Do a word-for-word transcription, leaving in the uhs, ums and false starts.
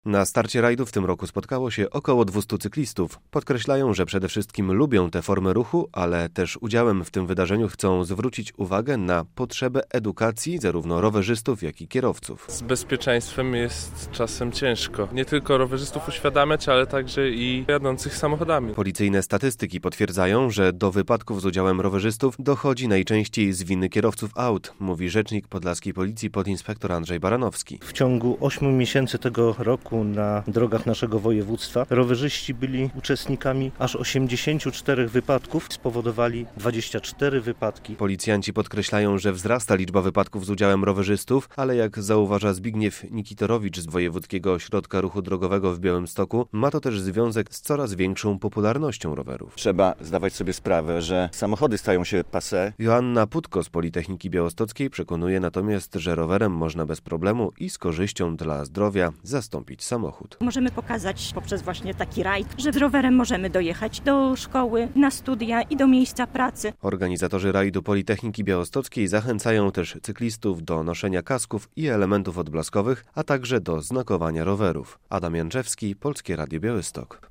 Na starcie rajdu w tym roku spotkało się około dwustu cyklistów. Podkreślają, że przede wszystkim lubią tę formę ruchu, ale też udziałem w tym wydarzeniu chcą zwrócić uwagę na potrzebę edukacji zarówno rowerzystów, jak i kierowców. Z bezpieczeństwem jest czasem ciężko. Nie tylko rowerzystów uświadamiać, ale także i jadących samochodami. Policyjne statystyki potwierdzają, że do wypadków z udziałem rowerzystów dochodzi najczęściej z winy kierowców aut, mówi rzecznik podlaskiej policji podinspektor Andrzej Baranowski. W ciągu ośmiu miesięcy tego roku na drogach naszego województwa rowerzyści byli uczestnikami aż osiemdziesięciu czterech wypadków, spowodowali dwadzieścia cztery wypadki. Policjanci podkreślają, że wzrasta liczba wypadków z udziałem rowerzystów, ale jak zauważa Zbigniew Nikitorowicz z Wojewódzkiego Ośrodka Ruchu Drogowego w Białymstoku, ma to też związek z coraz większą popularnością rowerów. Trzeba zdawać sobie sprawę, że samochody stają się passé. Joanna Putko z Politechniki Białostockiej przekonuje natomiast, że rowerem można bez problemu i z korzyścią dla zdrowia zastąpić samochód. Możemy pokazać poprzez właśnie taki rajd, że z rowerem możemy dojechać do szkoły, na studia i do miejsca pracy. Organizatorzy rajdu Politechniki Białostockiej zachęcają też cyklistów do noszenia kasków i elementów odblaskowych, a także do znakowania rowerów. Adam Janczewski, Polskie Radio Białystok.